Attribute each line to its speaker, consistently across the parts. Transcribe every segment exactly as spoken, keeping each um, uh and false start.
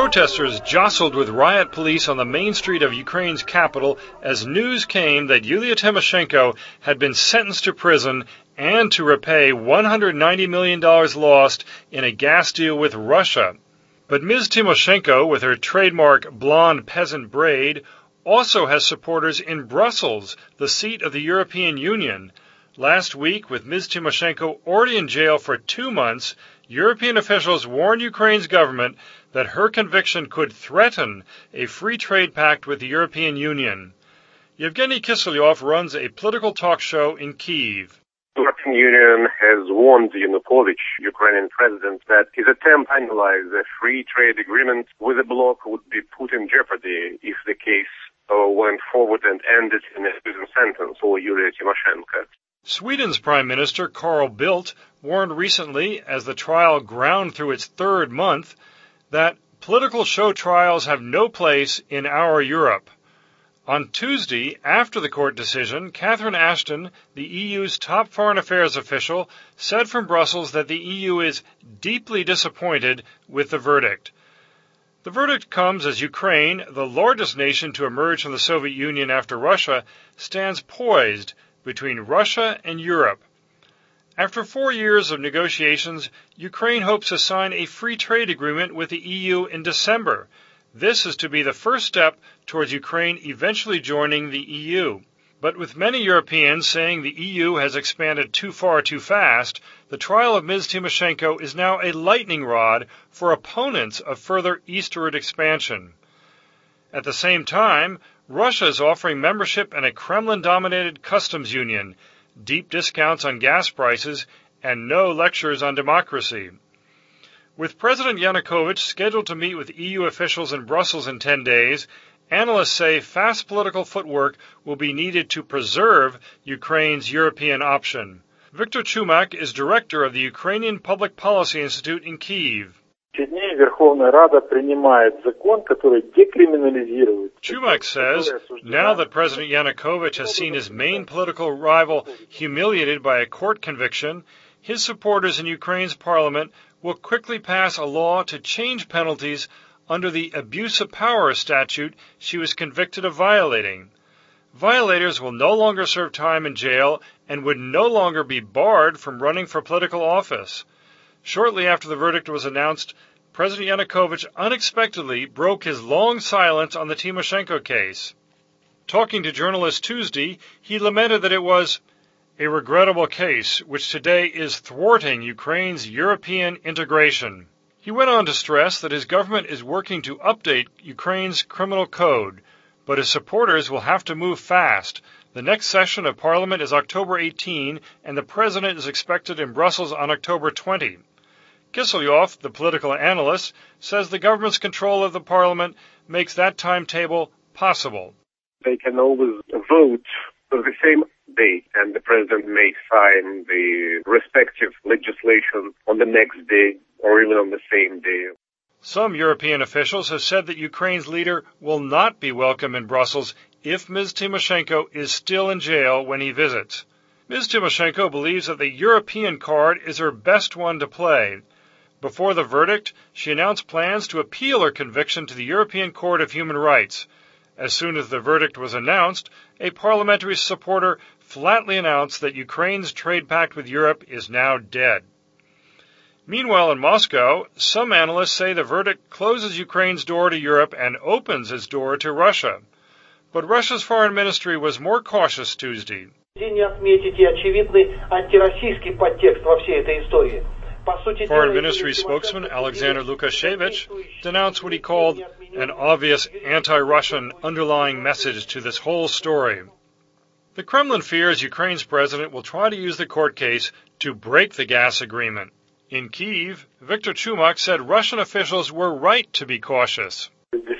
Speaker 1: Protesters jostled with riot police on the main street of Ukraine's capital as news came that Yulia Tymoshenko had been sentenced to prison and to repay one hundred ninety million dollars lost in a gas deal with Russia. But Miz Tymoshenko, with her trademark blonde peasant braid, also has supporters in Brussels, the seat of the European Union. Last week, with Miz Tymoshenko already in jail for two months, European officials warned Ukraine's government that her conviction could threaten a free trade pact with the European Union. Yevgeny Kiselyov runs a political talk show in Kyiv.
Speaker 2: The European Union has warned Yanukovych, Ukrainian president, that his attempt to finalize a free trade agreement with the bloc would be put in jeopardy if the case uh, went forward and ended in a prison sentence for Yulia Tymoshenko.
Speaker 1: Sweden's Prime Minister Carl Bildt warned recently, as the trial ground through its third month, that political show trials have no place in our Europe. On Tuesday, after the court decision, Catherine Ashton, the E U's top foreign affairs official, said from Brussels that the E U is deeply disappointed with the verdict. The verdict comes as Ukraine, the largest nation to emerge from the Soviet Union after Russia, stands poised between Russia and Europe. After four years of negotiations, Ukraine hopes to sign a free trade agreement with the E U in December. This is to be the first step towards Ukraine eventually joining the E U. But with many Europeans saying the E U has expanded too far too fast, the trial of Miz Tymoshenko is now a lightning rod for opponents of further eastward expansion. At the same time, Russia is offering membership in a Kremlin-dominated customs union, deep discounts on gas prices, and no lectures on democracy. With President Yanukovych scheduled to meet with E U officials in Brussels in ten days, analysts say fast political footwork will be needed to preserve Ukraine's European option. Viktor Chumak is director of the Ukrainian Public Policy Institute in Kyiv. Chumak says, now that President Yanukovych has seen his main political rival humiliated by a court conviction, his supporters in Ukraine's parliament will quickly pass a law to change penalties under the abuse of power statute she was convicted of violating. Violators will no longer serve time in jail and would no longer be barred from running for political office. Shortly after the verdict was announced, President Yanukovych unexpectedly broke his long silence on the Tymoshenko case. Talking to journalists Tuesday, he lamented that it was a regrettable case which today is thwarting Ukraine's European integration. He went on to stress that his government is working to update Ukraine's criminal code, but his supporters will have to move fast. The next session of Parliament is October eighteenth, and the President is expected in Brussels on October twentieth. Kiselyov, the political analyst, says the government's control of the Parliament makes that timetable possible.
Speaker 2: They can always vote on the same day, and the President may sign the respective legislation on the next day or even on the same day.
Speaker 1: Some European officials have said that Ukraine's leader will not be welcome in Brussels if Miz Tymoshenko is still in jail when he visits. Miz Tymoshenko believes that the European card is her best one to play. Before the verdict, she announced plans to appeal her conviction to the European Court of Human Rights. As soon as the verdict was announced, a parliamentary supporter flatly announced that Ukraine's trade pact with Europe is now dead. Meanwhile, in Moscow, some analysts say the verdict closes Ukraine's door to Europe and opens its door to Russia. But Russia's foreign ministry was more cautious Tuesday. Foreign Ministry spokesman Alexander Lukashevich denounced what he called an obvious anti-Russian underlying message to this whole story. The Kremlin fears Ukraine's president will try to use the court case to break the gas agreement. In Kyiv, Viktor Chumak said Russian officials were right to be cautious.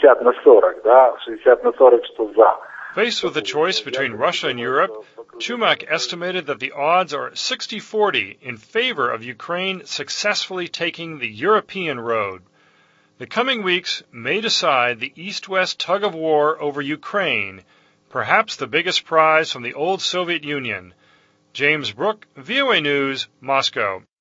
Speaker 1: Faced with the choice between Russia and Europe, Chumak estimated that the odds are sixty forty in favor of Ukraine successfully taking the European road. The coming weeks may decide the East-West tug-of-war over Ukraine, perhaps the biggest prize from the old Soviet Union. James Brooke, V O A News, Moscow.